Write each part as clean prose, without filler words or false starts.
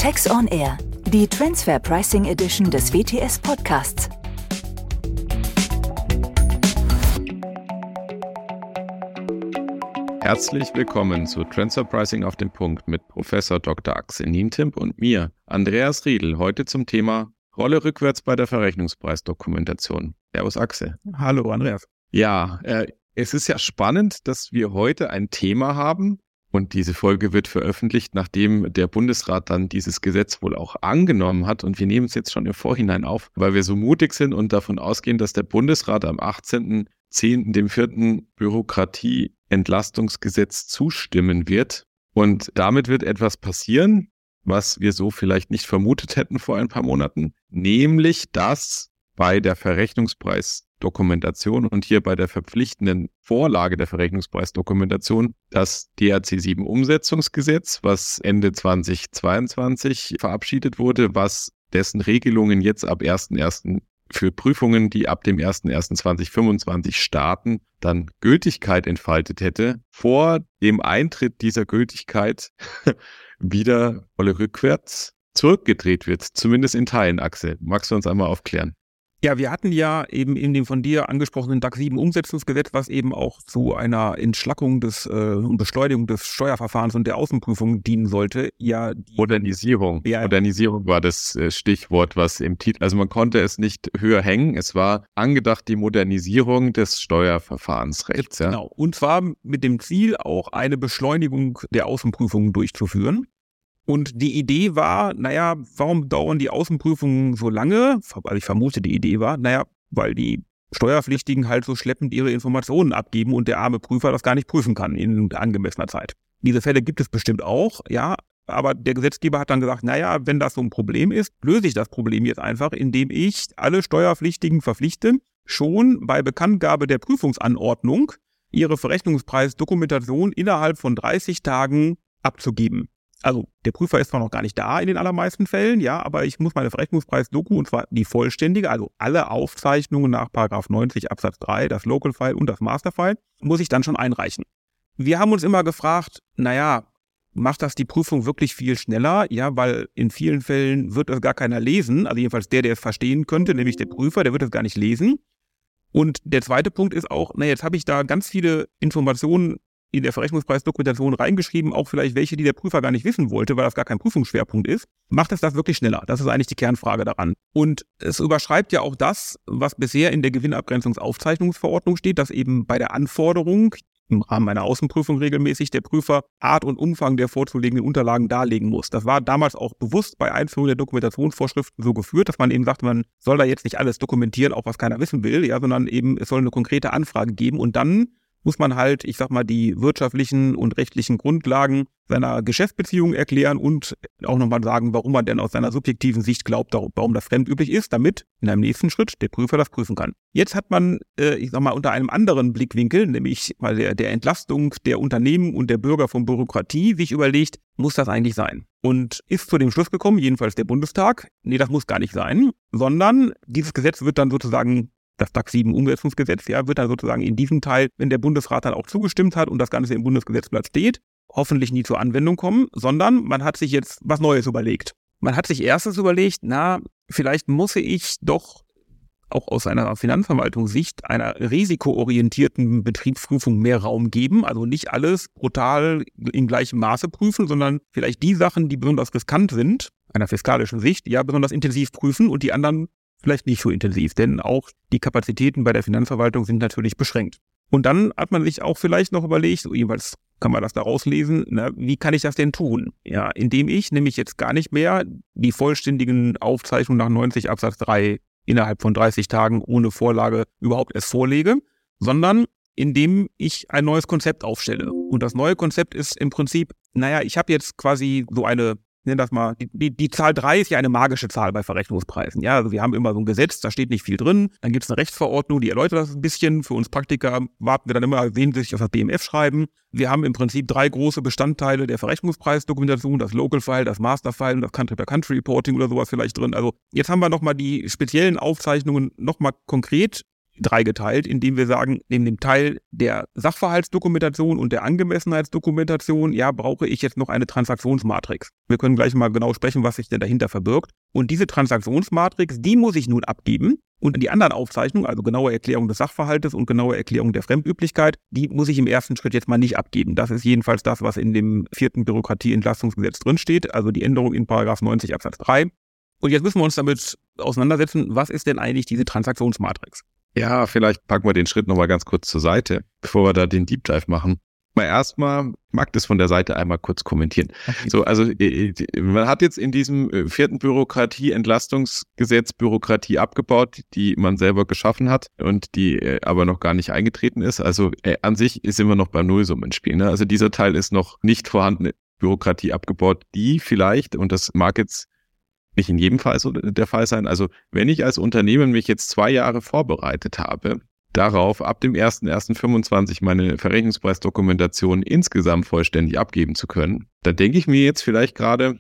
Tax on Air, die Transfer Pricing Edition des WTS Podcasts. Herzlich willkommen zu Transfer Pricing auf den Punkt mit Professor Dr. Axel Nientimp und mir, Andreas Riedl, heute zum Thema Rolle rückwärts bei der Verrechnungspreisdokumentation. Servus Axel. Hallo Andreas. Ja, es ist ja spannend, dass wir heute ein Thema haben und diese Folge wird veröffentlicht, nachdem der Bundesrat dann dieses Gesetz wohl auch angenommen hat und wir nehmen es jetzt schon im Vorhinein auf, weil wir so mutig sind und davon ausgehen, dass der Bundesrat am 18.10. dem 4. Bürokratieentlastungsgesetz zustimmen wird und damit wird etwas passieren, was wir so vielleicht nicht vermutet hätten vor ein paar Monaten, nämlich dass bei der Verrechnungspreisdokumentation und hier bei der verpflichtenden Vorlage der Verrechnungspreisdokumentation das DRC 7 Umsetzungsgesetz, was Ende 2022 verabschiedet wurde, was dessen Regelungen jetzt ab 1.1. für Prüfungen, die ab dem 01.01.2025 starten, dann Gültigkeit entfaltet hätte, vor dem Eintritt dieser Gültigkeit wieder Rolle rückwärts zurückgedreht wird, zumindest in Teilen, Axel. Magst du uns einmal aufklären? Ja, wir hatten ja eben in dem von dir angesprochenen DAX 7 Umsetzungsgesetz, was eben auch zu einer Entschlackung und Beschleunigung des Steuerverfahrens und der Außenprüfung dienen sollte. Ja, Modernisierung. Ja. Modernisierung war das Stichwort, was im Titel, also man konnte es nicht höher hängen. Es war angedacht die Modernisierung des Steuerverfahrensrechts. Ja? Genau. Und zwar mit dem Ziel, auch eine Beschleunigung der Außenprüfungen durchzuführen. Und die Idee war, warum dauern die Außenprüfungen so lange? Also ich vermute, die Idee war, weil die Steuerpflichtigen halt so schleppend ihre Informationen abgeben und der arme Prüfer das gar nicht prüfen kann in angemessener Zeit. Diese Fälle gibt es bestimmt auch, ja, aber der Gesetzgeber hat dann gesagt, wenn das so ein Problem ist, löse ich das Problem jetzt einfach, indem ich alle Steuerpflichtigen verpflichte, schon bei Bekanntgabe der Prüfungsanordnung ihre Verrechnungspreisdokumentation innerhalb von 30 Tagen abzugeben. Also der Prüfer ist zwar noch gar nicht da in den allermeisten Fällen, ja, aber ich muss meine Verrechnungspreisdoku, und zwar die vollständige, also alle Aufzeichnungen nach § 90 Absatz 3, das Local File und das Master File, muss ich dann schon einreichen. Wir haben uns immer gefragt, macht das die Prüfung wirklich viel schneller? Ja, weil in vielen Fällen wird es gar keiner lesen, also jedenfalls der es verstehen könnte, nämlich der Prüfer, der wird es gar nicht lesen. Und der zweite Punkt ist auch, jetzt habe ich da ganz viele Informationen in der Verrechnungspreisdokumentation reingeschrieben, auch vielleicht welche, die der Prüfer gar nicht wissen wollte, weil das gar kein Prüfungsschwerpunkt ist. Macht es das wirklich schneller? Das ist eigentlich die Kernfrage daran. Und es überschreibt ja auch das, was bisher in der Gewinnabgrenzungsaufzeichnungsverordnung steht, dass eben bei der Anforderung im Rahmen einer Außenprüfung regelmäßig der Prüfer Art und Umfang der vorzulegenden Unterlagen darlegen muss. Das war damals auch bewusst bei Einführung der Dokumentationsvorschriften so geführt, dass man eben sagt, man soll da jetzt nicht alles dokumentieren, auch was keiner wissen will, ja, sondern eben es soll eine konkrete Anfrage geben und dann muss man halt, die wirtschaftlichen und rechtlichen Grundlagen seiner Geschäftsbeziehung erklären und auch nochmal sagen, warum man denn aus seiner subjektiven Sicht glaubt, warum das fremdüblich ist, damit in einem nächsten Schritt der Prüfer das prüfen kann. Jetzt hat man, unter einem anderen Blickwinkel, nämlich bei der Entlastung der Unternehmen und der Bürger von Bürokratie, sich überlegt, muss das eigentlich sein? Und ist zu dem Schluss gekommen, jedenfalls der Bundestag, das muss gar nicht sein, sondern dieses Gesetz wird dann sozusagen das DAX 7 Umsetzungsgesetz, wird dann sozusagen in diesem Teil, wenn der Bundesrat dann auch zugestimmt hat und das Ganze im Bundesgesetzblatt steht, hoffentlich nie zur Anwendung kommen, sondern man hat sich jetzt was Neues überlegt. Man hat sich erstens überlegt, vielleicht muss ich doch auch aus einer Finanzverwaltungssicht einer risikoorientierten Betriebsprüfung mehr Raum geben, also nicht alles brutal in gleichem Maße prüfen, sondern vielleicht die Sachen, die besonders riskant sind, einer fiskalischen Sicht, besonders intensiv prüfen und die anderen vielleicht nicht so intensiv, denn auch die Kapazitäten bei der Finanzverwaltung sind natürlich beschränkt. Und dann hat man sich auch vielleicht noch überlegt, so jeweils kann man das da rauslesen, wie kann ich das denn tun? Ja, indem ich nämlich jetzt gar nicht mehr die vollständigen Aufzeichnungen nach 90 Absatz 3 innerhalb von 30 Tagen ohne Vorlage überhaupt erst vorlege, sondern indem ich ein neues Konzept aufstelle. Und das neue Konzept ist im Prinzip, ich habe jetzt quasi so eine, nenn das mal, die Zahl 3 ist ja eine magische Zahl bei Verrechnungspreisen. Ja, also wir haben immer so ein Gesetz, da steht nicht viel drin. Dann gibt es eine Rechtsverordnung, die erläutert das ein bisschen. Für uns Praktiker warten wir dann immer sehnsüchtig auf das BMF-Schreiben. Wir haben im Prinzip 3 große Bestandteile der Verrechnungspreisdokumentation, das Local File, das Master File und das Country-by-Country Reporting oder sowas vielleicht drin. Also jetzt haben wir nochmal die speziellen Aufzeichnungen nochmal konkret dreigeteilt, indem wir sagen, neben dem Teil der Sachverhaltsdokumentation und der Angemessenheitsdokumentation, ja, brauche ich jetzt noch eine Transaktionsmatrix. Wir können gleich mal genau sprechen, was sich denn dahinter verbirgt. Und diese Transaktionsmatrix, die muss ich nun abgeben. Und die anderen Aufzeichnungen, also genaue Erklärung des Sachverhaltes und genaue Erklärung der Fremdüblichkeit, die muss ich im ersten Schritt jetzt mal nicht abgeben. Das ist jedenfalls das, was in dem 4. Bürokratieentlastungsgesetz drinsteht, also die Änderung in § 90 Absatz 3. Und jetzt müssen wir uns damit auseinandersetzen, was ist denn eigentlich diese Transaktionsmatrix? Ja, vielleicht packen wir den Schritt nochmal ganz kurz zur Seite, bevor wir da den Deep Dive machen. Mal erstmal, ich mag das von der Seite einmal kurz kommentieren. Okay. So, also man hat jetzt in diesem 4. Bürokratieentlastungsgesetz Bürokratie abgebaut, die man selber geschaffen hat und die aber noch gar nicht eingetreten ist. Also an sich sind wir noch beim Nullsummenspiel. Ne? Also dieser Teil ist noch nicht vorhandene Bürokratie abgebaut, die vielleicht, und das mag jetzt nicht in jedem Fall so der Fall sein, also wenn ich als Unternehmen mich jetzt 2 Jahre vorbereitet habe, darauf ab dem 01.01.25 meine Verrechnungspreisdokumentation insgesamt vollständig abgeben zu können, da denke ich mir jetzt vielleicht gerade,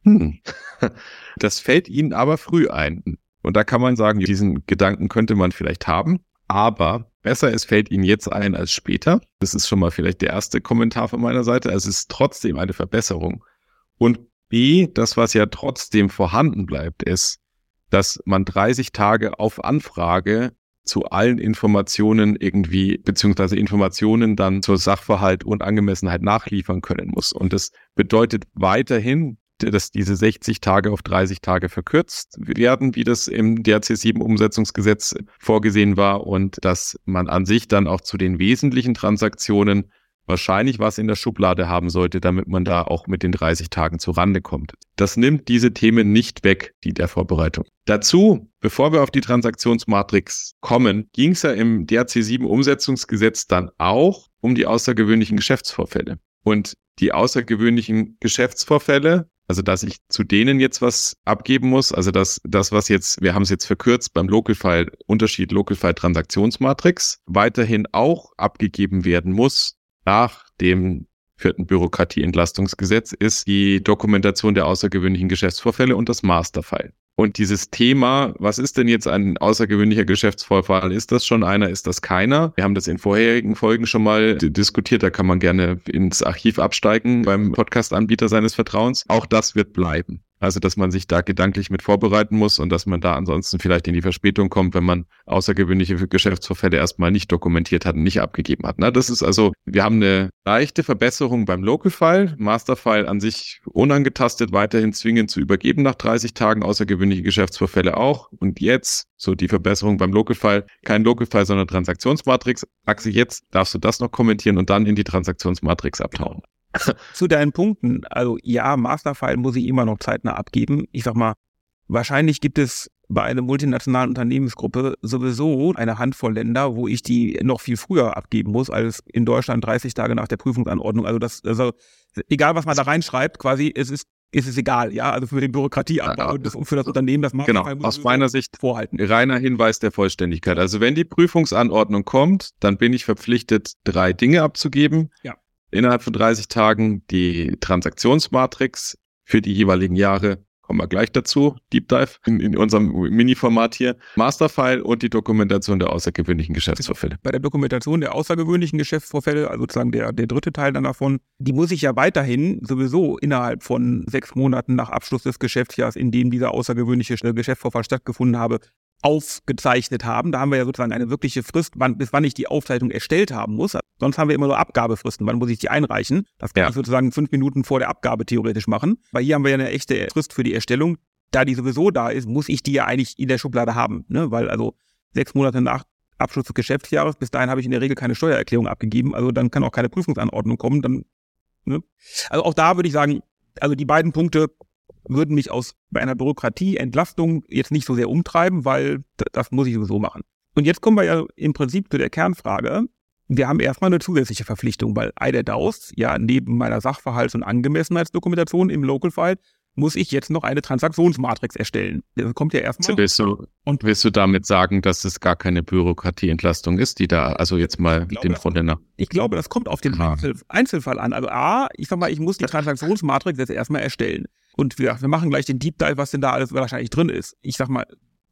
das fällt Ihnen aber früh ein. Und da kann man sagen, diesen Gedanken könnte man vielleicht haben, aber besser, es fällt Ihnen jetzt ein als später. Das ist schon mal vielleicht der erste Kommentar von meiner Seite. Also es ist trotzdem eine Verbesserung. Und B, das, was ja trotzdem vorhanden bleibt, ist, dass man 30 Tage auf Anfrage zu allen Informationen irgendwie, beziehungsweise Informationen dann zur Sachverhalt und Angemessenheit nachliefern können muss. Und das bedeutet weiterhin, dass diese 60 Tage auf 30 Tage verkürzt werden, wie das im DRC7-Umsetzungsgesetz vorgesehen war, und dass man an sich dann auch zu den wesentlichen Transaktionen wahrscheinlich was in der Schublade haben sollte, damit man da auch mit den 30 Tagen zurande kommt. Das nimmt diese Themen nicht weg, die der Vorbereitung. Dazu, bevor wir auf die Transaktionsmatrix kommen, ging es ja im DRC7-Umsetzungsgesetz dann auch um die außergewöhnlichen Geschäftsvorfälle. Und die außergewöhnlichen Geschäftsvorfälle, also dass ich zu denen jetzt was abgeben muss, also das was jetzt, wir haben es jetzt verkürzt beim Local-File, Unterschied Local-File-Transaktionsmatrix, weiterhin auch abgegeben werden muss, nach dem 4. Bürokratieentlastungsgesetz, ist die Dokumentation der außergewöhnlichen Geschäftsvorfälle und das Masterfile. Und dieses Thema, was ist denn jetzt ein außergewöhnlicher Geschäftsvorfall? Ist das schon einer, ist das keiner? Wir haben das in vorherigen Folgen schon mal diskutiert, da kann man gerne ins Archiv absteigen beim Podcast-Anbieter seines Vertrauens. Auch das wird bleiben. Also, dass man sich da gedanklich mit vorbereiten muss und dass man da ansonsten vielleicht in die Verspätung kommt, wenn man außergewöhnliche Geschäftsvorfälle erstmal nicht dokumentiert hat und nicht abgegeben hat. Na, das ist also, wir haben eine leichte Verbesserung beim Local-File, Master-File an sich unangetastet, weiterhin zwingend zu übergeben nach 30 Tagen, außergewöhnliche Geschäftsvorfälle auch. Und jetzt, so die Verbesserung beim Local-File, kein Local-File, sondern Transaktionsmatrix. Axel, jetzt darfst du das noch kommentieren und dann in die Transaktionsmatrix abtauchen. Zu deinen Punkten, also ja, Masterfile muss ich immer noch zeitnah abgeben. Ich sag mal, wahrscheinlich gibt es bei einer multinationalen Unternehmensgruppe sowieso eine Handvoll Länder, wo ich die noch viel früher abgeben muss, als in Deutschland 30 Tage nach der Prüfungsanordnung. Also egal, was man da reinschreibt, quasi, ist es egal, ja, also für den Bürokratieabbau und für das Unternehmen, das Masterfile muss aus meiner Sicht vorhalten. Reiner Hinweis der Vollständigkeit. Also wenn die Prüfungsanordnung kommt, dann bin ich verpflichtet, 3 Dinge abzugeben. Ja. Innerhalb von 30 Tagen die Transaktionsmatrix für die jeweiligen Jahre, kommen wir gleich dazu, Deep Dive in unserem Mini-Format hier, Masterfile und die Dokumentation der außergewöhnlichen Geschäftsvorfälle. Bei der Dokumentation der außergewöhnlichen Geschäftsvorfälle, also sozusagen der dritte Teil dann davon, die muss ich ja weiterhin sowieso innerhalb von 6 Monaten nach Abschluss des Geschäftsjahres, in dem dieser außergewöhnliche Geschäftsvorfall stattgefunden habe, aufgezeichnet haben. Da haben wir ja sozusagen eine wirkliche Frist, bis wann ich die Aufzeichnung erstellt haben muss. Sonst haben wir immer nur Abgabefristen. Wann muss ich die einreichen? Das kann ich sozusagen 5 Minuten vor der Abgabe theoretisch machen. Weil hier haben wir ja eine echte Frist für die Erstellung. Da die sowieso da ist, muss ich die ja eigentlich in der Schublade haben. Ne? Weil also 6 Monate nach Abschluss des Geschäftsjahres, bis dahin habe ich in der Regel keine Steuererklärung abgegeben. Also dann kann auch keine Prüfungsanordnung kommen. Ne? Also auch da würde ich sagen, also die beiden Punkte würden mich bei einer Bürokratieentlastung jetzt nicht so sehr umtreiben, weil das muss ich sowieso machen. Und jetzt kommen wir ja im Prinzip zu der Kernfrage. Wir haben erstmal eine zusätzliche Verpflichtung, weil eiderdaus, ja, neben meiner Sachverhalts- und Angemessenheitsdokumentation im Local-File muss ich jetzt noch eine Transaktionsmatrix erstellen. Das kommt ja erstmal. Willst du damit sagen, dass es gar keine Bürokratieentlastung ist, die da, also jetzt mal den Frontender? Ich glaube, das kommt auf den Einzelfall an. Also ich sag mal, ich muss die Transaktionsmatrix jetzt erstmal erstellen. Und wir machen gleich den Deep Dive, was denn da alles wahrscheinlich drin ist. Ich sag mal,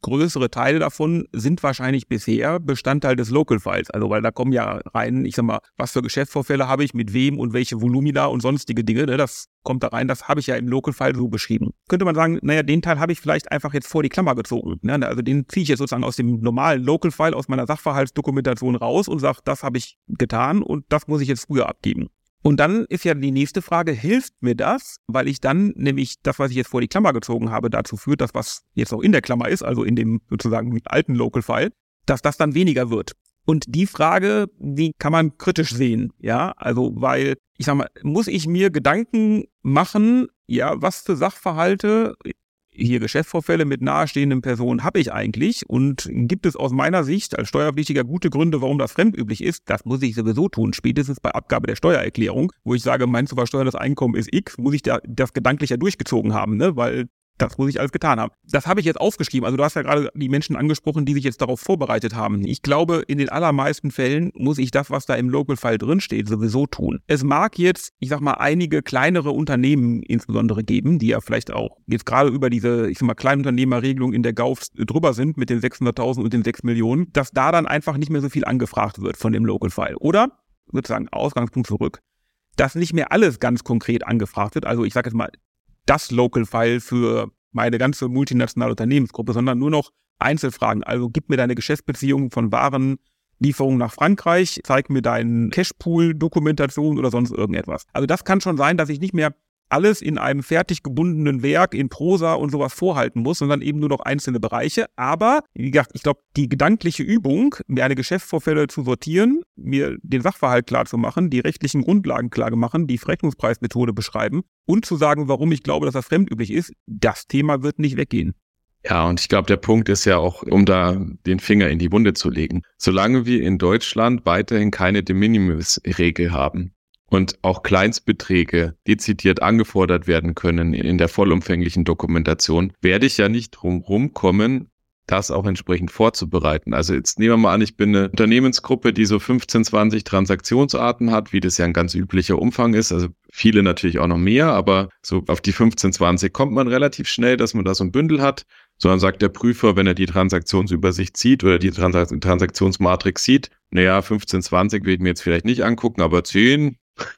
größere Teile davon sind wahrscheinlich bisher Bestandteil des Local Files. Also weil da kommen ja rein, ich sag mal, was für Geschäftsvorfälle habe ich, mit wem und welche Volumina und sonstige Dinge, ne? Das kommt da rein, das habe ich ja im Local File so beschrieben. Könnte man sagen, naja, den Teil habe ich vielleicht einfach jetzt vor die Klammer gezogen. Ne? Also den ziehe ich jetzt sozusagen aus dem normalen Local File, aus meiner Sachverhaltsdokumentation raus und sage, das habe ich getan und das muss ich jetzt früher abgeben. Und dann ist ja die nächste Frage, hilft mir das, weil ich dann nämlich das, was ich jetzt vor die Klammer gezogen habe, dazu führt, dass was jetzt auch in der Klammer ist, also in dem sozusagen alten Local File, dass das dann weniger wird. Und die Frage, die kann man kritisch sehen, ja, also weil, ich sag mal, muss ich mir Gedanken machen, ja, was für Sachverhalte, hier Geschäftsvorfälle mit nahestehenden Personen habe ich eigentlich und gibt es aus meiner Sicht als Steuerpflichtiger gute Gründe, warum das fremdüblich ist? Das muss ich sowieso tun, spätestens bei Abgabe der Steuererklärung, wo ich sage, mein zu versteuerndes Einkommen ist X, muss ich das gedanklich ja durchgezogen haben, ne? Weil das muss ich alles getan haben. Das habe ich jetzt aufgeschrieben. Also du hast ja gerade die Menschen angesprochen, die sich jetzt darauf vorbereitet haben. Ich glaube, in den allermeisten Fällen muss ich das, was da im Local File drinsteht, sowieso tun. Es mag jetzt, ich sag mal, einige kleinere Unternehmen insbesondere geben, die ja vielleicht auch jetzt gerade über diese, ich sag mal, Kleinunternehmerregelung in der GAUF drüber sind mit den 600.000 und den 6 Millionen, dass da dann einfach nicht mehr so viel angefragt wird von dem Local File. Oder, sozusagen, Ausgangspunkt zurück, dass nicht mehr alles ganz konkret angefragt wird. Also ich sage jetzt mal, das Local File für meine ganze multinationale Unternehmensgruppe, sondern nur noch Einzelfragen. Also gib mir deine Geschäftsbeziehungen von Warenlieferungen nach Frankreich, zeig mir deinen Cashpool-Dokumentation oder sonst irgendetwas. Also das kann schon sein, dass ich nicht mehr alles in einem fertig gebundenen Werk in Prosa und sowas vorhalten muss, sondern eben nur noch einzelne Bereiche. Aber, wie gesagt, ich glaube, die gedankliche Übung, mir eine Geschäftsvorfälle zu sortieren, mir den Sachverhalt klar zu machen, die rechtlichen Grundlagen klar zu machen, die Verrechnungspreismethode beschreiben und zu sagen, warum ich glaube, dass das fremdüblich ist, das Thema wird nicht weggehen. Ja, und ich glaube, der Punkt ist ja auch, um da den Finger in die Wunde zu legen, solange wir in Deutschland weiterhin keine De Minimis-Regel haben, und auch Kleinstbeträge dezidiert angefordert werden können in der vollumfänglichen Dokumentation, werde ich ja nicht drum rumkommen, das auch entsprechend vorzubereiten. Also jetzt nehmen wir mal an, ich bin eine Unternehmensgruppe, die so 15, 20 Transaktionsarten hat, wie das ja ein ganz üblicher Umfang ist. Also viele natürlich auch noch mehr, aber so auf die 15, 20 kommt man relativ schnell, dass man da so ein Bündel hat. So, dann sagt der Prüfer, wenn er die Transaktionsübersicht sieht oder die Transaktionsmatrix sieht, naja, 15, 20 will ich mir jetzt vielleicht nicht angucken, aber 10...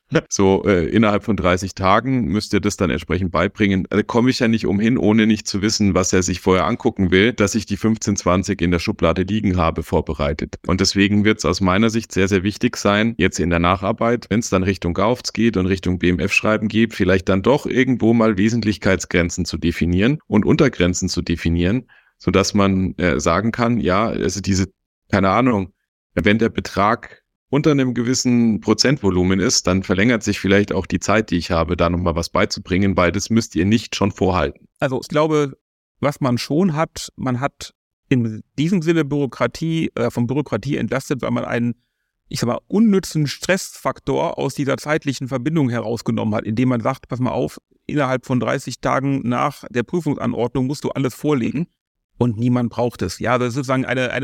So innerhalb von 30 Tagen müsst ihr das dann entsprechend beibringen. Also komme ich ja nicht umhin, ohne nicht zu wissen, was er sich vorher angucken will, dass ich die 15, 20 in der Schublade liegen habe, vorbereitet. Und deswegen wird es aus meiner Sicht sehr, sehr wichtig sein, jetzt in der Nacharbeit, wenn es dann Richtung GAUFZ geht und Richtung BMF-Schreiben geht, vielleicht dann doch irgendwo mal Wesentlichkeitsgrenzen zu definieren und Untergrenzen zu definieren, sodass man sagen kann, ja, also diese, keine Ahnung, wenn der Betrag unter einem gewissen Prozentvolumen ist, dann verlängert sich vielleicht auch die Zeit, die ich habe, da nochmal was beizubringen, weil das müsst ihr nicht schon vorhalten. Also ich glaube, was man schon hat, man hat in diesem Sinne Bürokratie, von Bürokratie entlastet, weil man einen, ich sag mal, unnützen Stressfaktor aus dieser zeitlichen Verbindung herausgenommen hat, indem man sagt, pass mal auf, innerhalb von 30 Tagen nach der Prüfungsanordnung musst du alles vorlegen. Und niemand braucht es. Ja, das ist sozusagen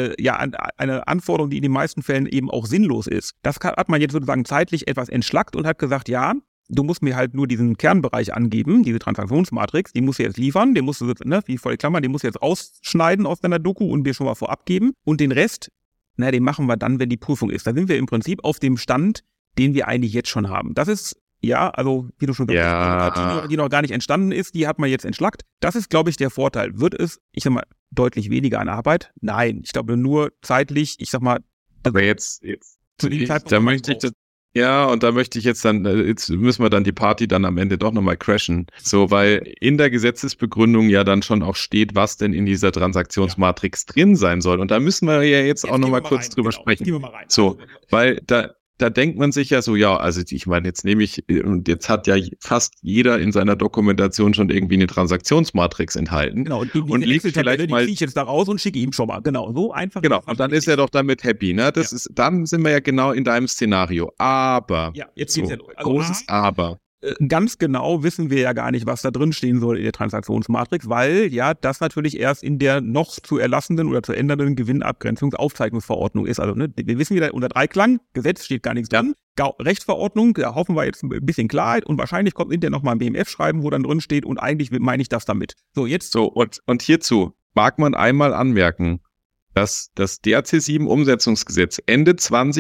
eine Anforderung, die in den meisten Fällen eben auch sinnlos ist. Das hat man jetzt sozusagen zeitlich etwas entschlackt und hat gesagt, ja, du musst mir halt nur diesen Kernbereich angeben, diese Transaktionsmatrix, die musst du jetzt liefern, den musst du, wie vor die Klammer, den musst du jetzt rausschneiden aus deiner Doku und mir schon mal vorab geben. Und den Rest, den machen wir dann, wenn die Prüfung ist. Da sind wir im Prinzip auf dem Stand, den wir eigentlich jetzt schon haben. Das ist, ja, also wie du schon gesagt hast, die noch gar nicht entstanden ist, die hat man jetzt entschlackt. Das ist, glaube ich, der Vorteil. Wird es, ich sag mal, deutlich weniger an Arbeit? Nein, ich glaube nur zeitlich, ich sag mal. Aber jetzt zu dem Zeitpunkt. Da möchte ich das, ja, und da möchte ich jetzt müssen wir dann die Party dann am Ende doch nochmal crashen. So, weil in der Gesetzesbegründung ja dann schon auch steht, was denn in dieser Transaktionsmatrix drin sein soll. Und da müssen wir ja jetzt auch nochmal kurz drüber sprechen. Gehen wir mal rein. So, weil da denkt man sich ja so, ja, also ich meine, jetzt jetzt hat ja fast jeder in seiner Dokumentation schon irgendwie eine Transaktionsmatrix enthalten. Genau, und legt vielleicht mal, die ich jetzt da raus und schicke ihm schon mal. Genau, so einfach. Genau, und dann ist er doch damit happy, ne? Dann sind wir ja genau in deinem Szenario. Aber, ja, jetzt geht's ja los. Also großes Aber. Ganz genau wissen wir ja gar nicht, was da drin stehen soll in der Transaktionsmatrix, weil ja das natürlich erst in der noch zu erlassenden oder zu ändernden Gewinnabgrenzungsaufzeichnungsverordnung ist. Also wir wissen wieder unter Dreiklang, Gesetz steht gar nichts drin. Rechtsverordnung, da hoffen wir jetzt ein bisschen Klarheit und wahrscheinlich kommt hinterher nochmal ein BMF-Schreiben, wo dann drin steht und eigentlich meine ich das damit. So, jetzt. So, und hierzu mag man einmal anmerken, dass das DRC7-Umsetzungsgesetz Ende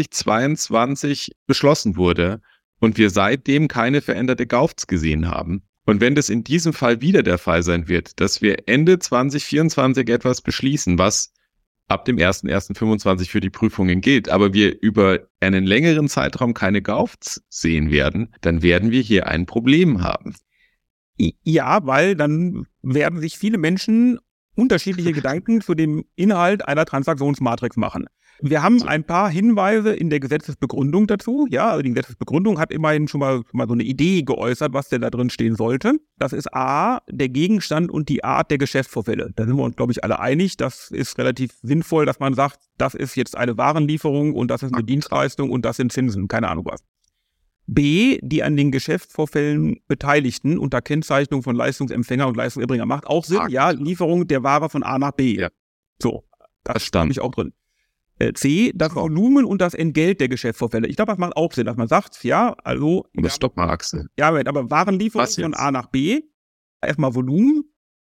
2022 beschlossen wurde und wir seitdem keine veränderte Gaufts gesehen haben. Und wenn das in diesem Fall wieder der Fall sein wird, dass wir Ende 2024 etwas beschließen, was ab dem 01.01.25 für die Prüfungen gilt, aber wir über einen längeren Zeitraum keine Gaufts sehen werden, dann werden wir hier ein Problem haben. Ja, weil dann werden sich viele Menschen unterschiedliche Gedanken zu dem Inhalt einer Transaktionsmatrix machen. Wir haben ein paar Hinweise in der Gesetzesbegründung dazu. Ja, also die Gesetzesbegründung hat immerhin schon mal so eine Idee geäußert, was denn da drin stehen sollte. Das ist A, der Gegenstand und die Art der Geschäftsvorfälle. Da sind wir uns, glaube ich, alle einig. Das ist relativ sinnvoll, dass man sagt, das ist jetzt eine Warenlieferung und das ist eine Dienstleistung und das sind Zinsen, keine Ahnung was. B, die an den Geschäftsvorfällen Beteiligten unter Kennzeichnung von Leistungsempfänger und Leistungserbringer macht auch Sinn. Ja, Lieferung der Ware von A nach B. Ja. So, das stand ich auch drin. C, das Volumen und das Entgelt der Geschäftsvorfälle. Ich glaube, das macht auch Sinn, dass man sagt, ja, also... Aber stopp mal, Axel. Ja, aber Warenlieferung von A nach B, erstmal Volumen,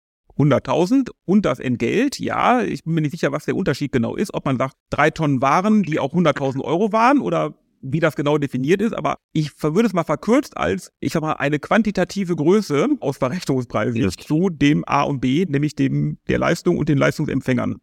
100.000 und das Entgelt, ja, ich bin mir nicht sicher, was der Unterschied genau ist, ob man sagt, 3 Tonnen Waren, die auch 100.000 Euro waren oder wie das genau definiert ist, aber ich würde es mal verkürzt als, ich sag mal, eine quantitative Größe aus Verrechnungspreisen zu dem A und B, nämlich dem der Leistung und den Leistungsempfängern.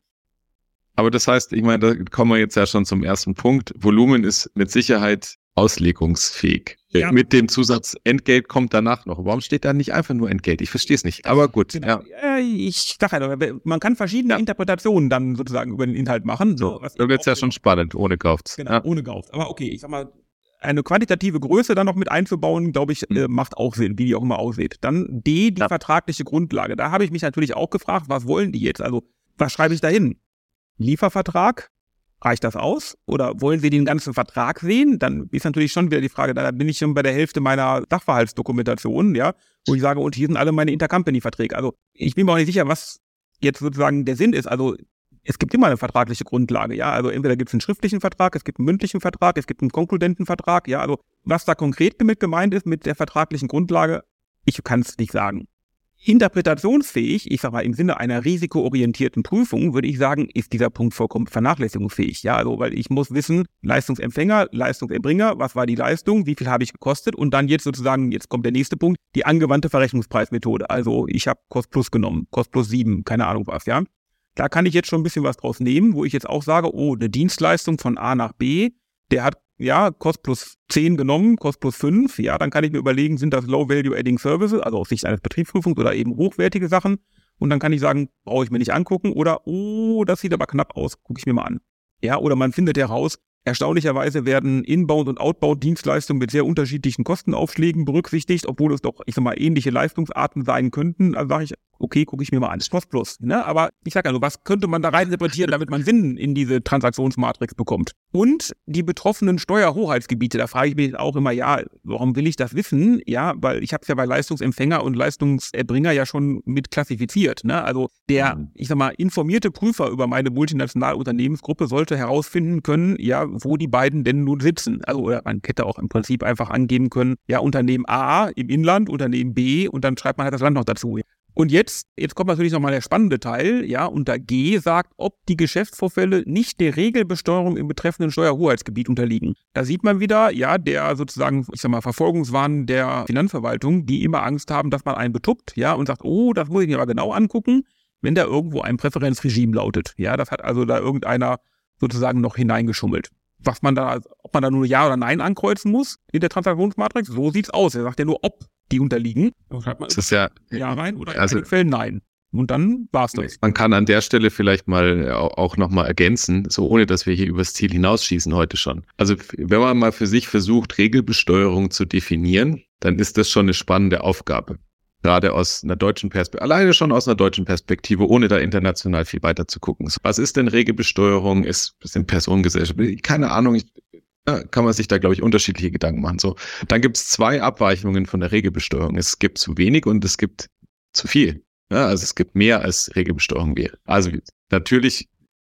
Aber das heißt, ich meine, da kommen wir jetzt ja schon zum ersten Punkt. Volumen ist mit Sicherheit auslegungsfähig. Ja. Mit dem Zusatz Entgelt kommt danach noch. Warum steht da nicht einfach nur Entgelt? Ich verstehe es nicht. Aber gut. Genau. Ja. Ich sage ja, man kann verschiedene Interpretationen dann sozusagen über den Inhalt machen. So, da wird es ja schon spannend, ohne Gaufts. Genau, ohne Gaufts. Aber okay, ich sag mal, eine quantitative Größe dann noch mit einzubauen, glaube ich, macht auch Sinn, wie die auch immer aussieht. Dann D, die vertragliche Grundlage. Da habe ich mich natürlich auch gefragt, was wollen die jetzt? Also, was schreibe ich da hin? Liefervertrag? Reicht das aus? Oder wollen Sie den ganzen Vertrag sehen? Dann ist natürlich schon wieder die Frage, da bin ich schon bei der Hälfte meiner Sachverhaltsdokumentation, ja, wo ich sage, und hier sind alle meine Intercompany-Verträge. Also ich bin mir auch nicht sicher, was jetzt sozusagen der Sinn ist. Also es gibt immer eine vertragliche Grundlage, ja. Also entweder gibt es einen schriftlichen Vertrag, es gibt einen mündlichen Vertrag, es gibt einen konkludenten Vertrag, ja. Also was da konkret damit gemeint ist mit der vertraglichen Grundlage, ich kann es nicht sagen. Interpretationsfähig, ich sag mal im Sinne einer risikoorientierten Prüfung, würde ich sagen, ist dieser Punkt vollkommen vernachlässigungsfähig. Ja, also weil ich muss wissen, Leistungsempfänger, Leistungserbringer, was war die Leistung, wie viel habe ich gekostet und dann jetzt sozusagen, jetzt kommt der nächste Punkt, die angewandte Verrechnungspreismethode. Also ich habe Cost Plus genommen, Cost Plus 7, keine Ahnung was, ja. Da kann ich jetzt schon ein bisschen was draus nehmen, wo ich jetzt auch sage, oh, eine Dienstleistung von A nach B, der hat ja, Cost plus 10 genommen, Cost plus 5, ja, dann kann ich mir überlegen, sind das Low-Value-Adding-Services, also aus Sicht eines Betriebsprüfungs oder eben hochwertige Sachen und dann kann ich sagen, brauche ich mir nicht angucken oder, oh, das sieht aber knapp aus, gucke ich mir mal an. Ja, oder man findet heraus, erstaunlicherweise werden Inbound- und Outbound-Dienstleistungen mit sehr unterschiedlichen Kostenaufschlägen berücksichtigt, obwohl es doch, ich sag mal, ähnliche Leistungsarten sein könnten. Also sage ich, okay, gucke ich mir mal an. Cost plus. Ne? Aber ich sage also, was könnte man da rein interpretieren, damit man Sinn in diese Transaktionsmatrix bekommt? Und die betroffenen Steuerhoheitsgebiete, da frage ich mich auch immer, ja, warum will ich das wissen? Ja, weil ich habe es ja bei Leistungsempfänger und Leistungserbringer ja schon mit klassifiziert. Ne? Also der, ich sag mal, informierte Prüfer über meine multinationale Unternehmensgruppe sollte herausfinden können, ja, wo die beiden denn nun sitzen. Also oder man hätte auch im Prinzip einfach angeben können, ja, Unternehmen A im Inland, Unternehmen B und dann schreibt man halt das Land noch dazu. Und jetzt kommt natürlich nochmal der spannende Teil, ja, unter G sagt, ob die Geschäftsvorfälle nicht der Regelbesteuerung im betreffenden Steuerhoheitsgebiet unterliegen. Da sieht man wieder, ja, der sozusagen, ich sag mal, Verfolgungswahn der Finanzverwaltung, die immer Angst haben, dass man einen betuppt, ja, und sagt, oh, das muss ich mir aber genau angucken, wenn da irgendwo ein Präferenzregime lautet. Ja, das hat also da irgendeiner sozusagen noch hineingeschummelt. Was man da, ob man da nur Ja oder Nein ankreuzen muss in der Transaktionsmatrix, so sieht's aus. Er sagt ja nur, ob die unterliegen. Dann schreibt man das ist ja rein oder in einigen Fällen Nein. Und dann war's das. Man kann an der Stelle vielleicht mal auch nochmal ergänzen, so ohne dass wir hier übers Ziel hinausschießen heute schon. Also wenn man mal für sich versucht, Regelbesteuerung zu definieren, dann ist das schon eine spannende Aufgabe. Gerade aus einer deutschen Perspektive, alleine schon aus einer deutschen Perspektive, ohne da international viel weiter zu gucken. Was ist denn Regelbesteuerung? Sind Personengesellschaften? Keine Ahnung, kann man sich da, glaube ich, unterschiedliche Gedanken machen. So, dann gibt es 2 Abweichungen von der Regelbesteuerung. Es gibt zu wenig und es gibt zu viel. Ja, also es gibt mehr als Regelbesteuerung wäre. Also natürlich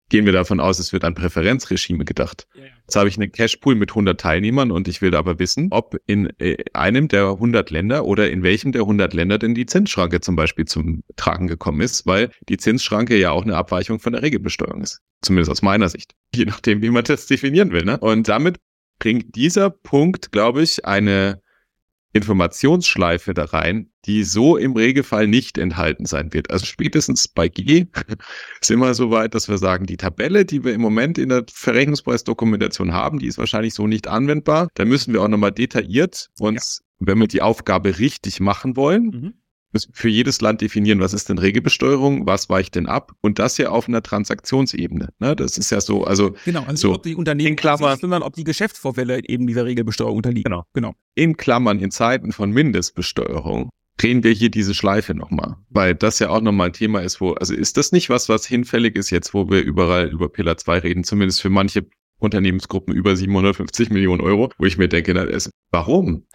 gehen wir davon aus, es wird an Präferenzregime gedacht. Ja. Jetzt habe ich einen Cashpool mit 100 Teilnehmern und ich will aber wissen, ob in einem der 100 Länder oder in welchem der 100 Länder denn die Zinsschranke zum Beispiel zum Tragen gekommen ist, weil die Zinsschranke ja auch eine Abweichung von der Regelbesteuerung ist. Zumindest aus meiner Sicht. Je nachdem, wie man das definieren will. Ne? Und damit bringt dieser Punkt, glaube ich, eine Informationsschleife da rein, die so im Regelfall nicht enthalten sein wird. Also spätestens bei G sind wir so weit, dass wir sagen, die Tabelle, die wir im Moment in der Verrechnungspreisdokumentation haben, die ist wahrscheinlich so nicht anwendbar. Da müssen wir auch nochmal detailliert uns, wenn wir die Aufgabe richtig machen wollen, müssen für jedes Land definieren, was ist denn Regelbesteuerung, was weicht denn ab und das ja auf einer Transaktionsebene. Ne? Das ist ja so, also so ob die Unternehmen in Klammern, sondern ob die Geschäftsvorfälle eben dieser Regelbesteuerung unterliegen. Genau. In Klammern, in Zeiten von Mindestbesteuerung drehen wir hier diese Schleife nochmal, weil das ja auch nochmal ein Thema ist, also ist das nicht was hinfällig ist jetzt, wo wir überall über Pillar 2 reden, zumindest für manche Unternehmensgruppen über 750 Millionen Euro, wo ich mir denke, warum?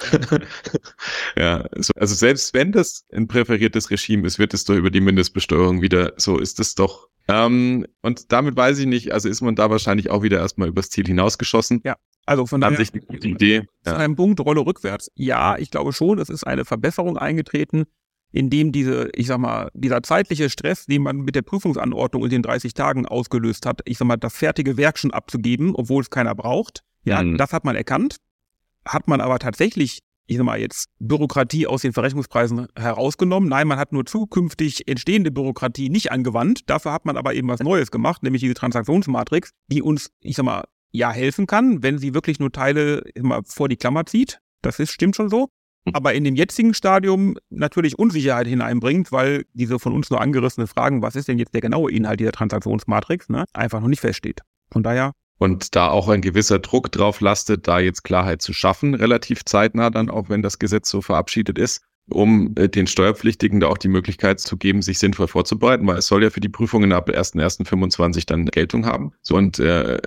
Ja, also selbst wenn das ein präferiertes Regime ist, wird es doch über die Mindestbesteuerung wieder, so ist es doch. Und damit weiß ich nicht, also ist man da wahrscheinlich auch wieder erstmal übers Ziel hinausgeschossen. Ja, also von daher, sich eine gute Idee. Zu einem Punkt, Rolle rückwärts. Ja, ich glaube schon, es ist eine Verbesserung eingetreten, indem dieser zeitliche Stress, den man mit der Prüfungsanordnung in den 30 Tagen ausgelöst hat, das fertige Werk schon abzugeben, obwohl es keiner braucht. Ja, das hat man erkannt. Hat man aber tatsächlich, jetzt Bürokratie aus den Verrechnungspreisen herausgenommen? Nein, man hat nur zukünftig entstehende Bürokratie nicht angewandt. Dafür hat man aber eben was Neues gemacht, nämlich diese Transaktionsmatrix, die uns, helfen kann, wenn sie wirklich nur Teile vor die Klammer zieht. Das stimmt schon so. Aber in dem jetzigen Stadium natürlich Unsicherheit hineinbringt, weil diese von uns nur angerissene Fragen, was ist denn jetzt der genaue Inhalt dieser Transaktionsmatrix, einfach noch nicht feststeht. Von daher. Und da auch ein gewisser Druck drauf lastet, da jetzt Klarheit zu schaffen, relativ zeitnah dann auch, wenn das Gesetz so verabschiedet ist, um den Steuerpflichtigen da auch die Möglichkeit zu geben, sich sinnvoll vorzubereiten, weil es soll ja für die Prüfungen ab 1.1.25 dann Geltung haben. So, und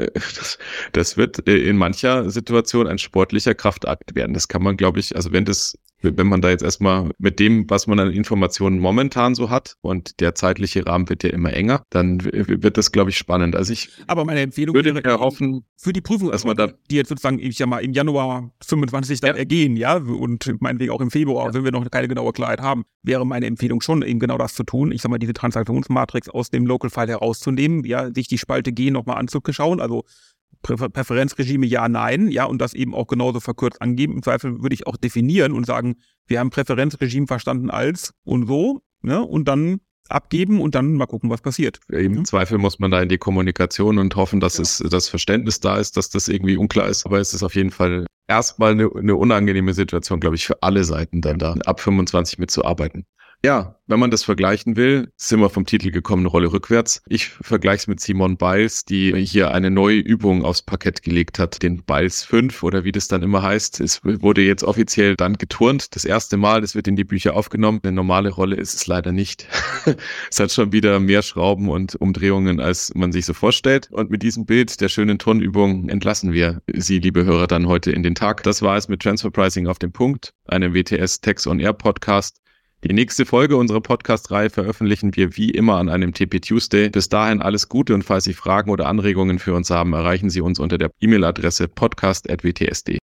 das wird in mancher Situation ein sportlicher Kraftakt werden. Das kann man, glaube ich, also wenn man da jetzt erstmal mit dem, was man an Informationen momentan so hat und der zeitliche Rahmen wird ja immer enger, dann wird das, glaube ich, spannend. Also aber meine Empfehlung wäre hoffen, für die Prüfung, dass man da, die jetzt sozusagen im Januar 25 dann ergehen, und meinetwegen auch im Februar, wenn wir noch keine genaue Klarheit haben, wäre meine Empfehlung schon, eben genau das zu tun. Diese Transaktionsmatrix aus dem Local File herauszunehmen, sich die Spalte G nochmal anzuschauen, also Präferenzregime ja, nein, und das eben auch genauso verkürzt angeben. Im Zweifel würde ich auch definieren und sagen, wir haben Präferenzregime verstanden als und so, und dann abgeben und dann mal gucken, was passiert. Im Zweifel muss man da in die Kommunikation und hoffen, dass das Verständnis da ist, dass das irgendwie unklar ist. Aber es ist auf jeden Fall erstmal eine unangenehme Situation, glaube ich, für alle Seiten dann da ab 25 mitzuarbeiten. Ja, wenn man das vergleichen will, sind wir vom Titel gekommen, eine Rolle rückwärts. Ich vergleiche es mit Simone Biles, die hier eine neue Übung aufs Parkett gelegt hat, den Biles 5 oder wie das dann immer heißt. Es wurde jetzt offiziell dann geturnt, das erste Mal, das wird in die Bücher aufgenommen. Eine normale Rolle ist es leider nicht. Es hat schon wieder mehr Schrauben und Umdrehungen, als man sich so vorstellt. Und mit diesem Bild der schönen Turnübung entlassen wir Sie, liebe Hörer, dann heute in den Tag. Das war es mit Transfer Pricing auf den Punkt, einem WTS Tax on Air Podcast. Die nächste Folge unserer Podcast-Reihe veröffentlichen wir wie immer an einem TP Tuesday. Bis dahin alles Gute und falls Sie Fragen oder Anregungen für uns haben, erreichen Sie uns unter der E-Mail-Adresse podcast@wts.de.